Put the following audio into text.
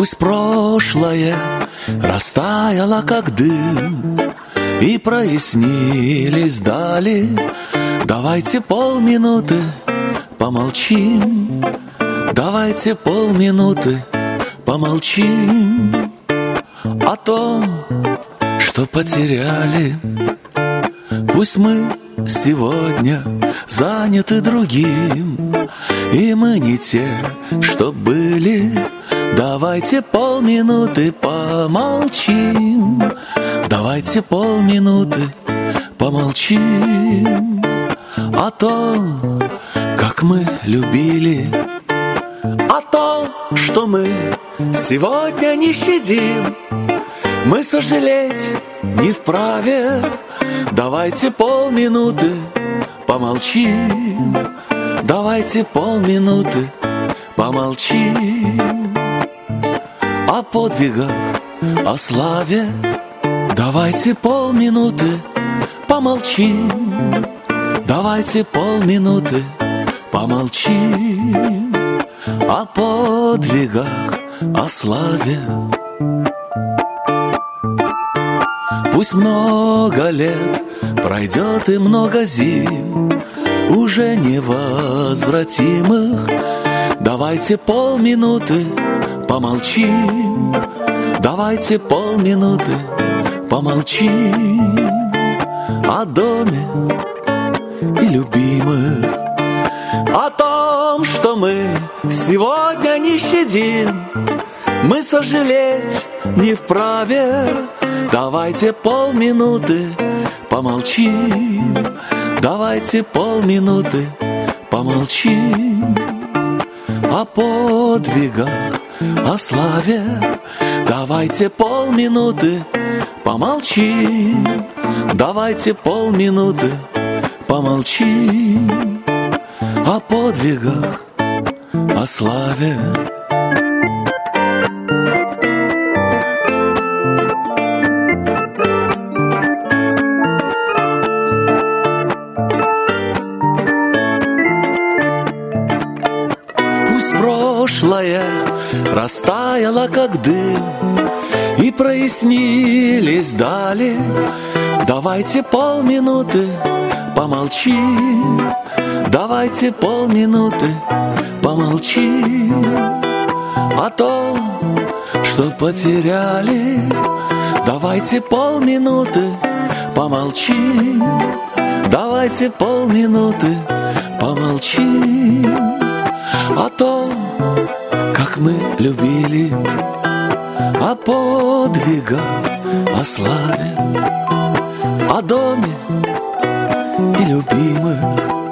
Пусть прошлое растаяло, как дым, и прояснились дали. Давайте полминуты помолчим, давайте полминуты помолчим о том, что потеряли. Пусть мы сегодня заняты другим, и мы не те, что были. Давайте полминуты помолчим, давайте полминуты помолчим о том, как мы любили, о том, что мы сегодня не щадим. Мы сожалеть не вправе. Давайте полминуты помолчим, давайте полминуты помолчим о подвигах, о славе. Давайте полминуты помолчим, давайте полминуты помолчим о подвигах, о славе. Пусть много лет пройдет и много зим, уже невозвратимых. Давайте полминуты помолчим, давайте полминуты помолчим о доме и любимых, о том, что мы сегодня не щадим. Мы сожалеть не вправе. Давайте полминуты помолчим, давайте полминуты помолчим о подвигах, о славе. Давайте полминуты помолчим, давайте полминуты помолчим о подвигах, о славе. Прошлое растаяло, как дым, и прояснились дали. Давайте полминуты помолчим, давайте полминуты помолчим о том, что потеряли. Давайте полминуты помолчим, давайте полминуты помолчим о том, как мы любили, о подвигах, о славе, о доме и любимых.